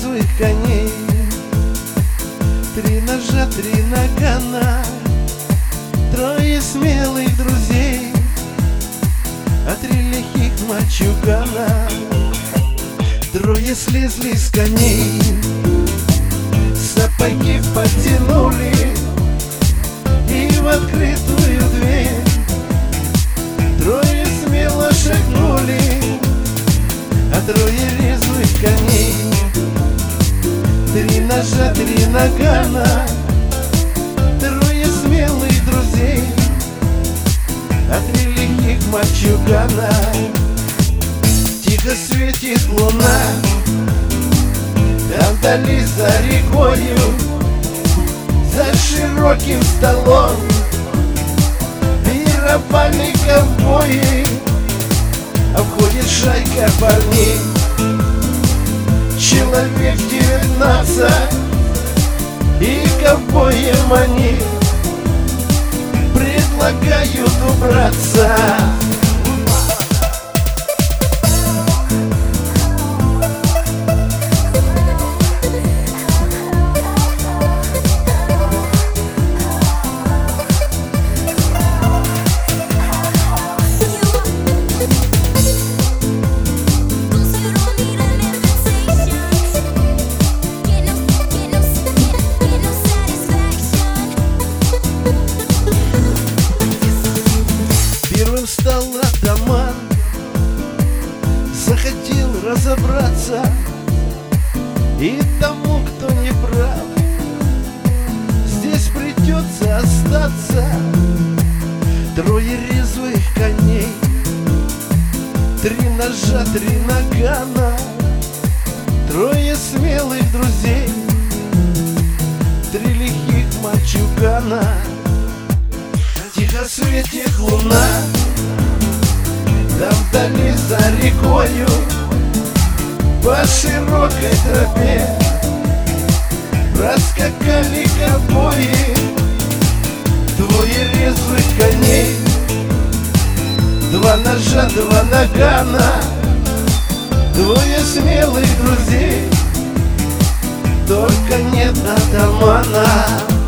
резвых коней, 3 ножа, 3 нагана, 3 смелых друзей, а 3 лихих мальчугана. 3 слезли с коней, сапоги подтянули и в открытую дверь 3 смело шагнули, а 3 резвых коней, 3 ножа, 3 нагана, 3 смелых друзей, а 3 лихих мальчугана. Тихо светит луна, там вдали за рекою, за широким столом пировали ковбои, а входит шайка парней, человек 19, и ковбоям они предлагают убраться. Первым встал атаман, захотел разобраться, и тому, кто не прав, здесь придется остаться. 3 резвых коней, 3 ножа, 3 нагана, 3 смелых друзей, 3 лихих мальчугана. Тихо светит луна, там вдали за рекою, по широкой тропе проскакали ковбои. 2 резвых коней, 2 ножа, 2 нагана, 2 смелых друзей, только нет атамана.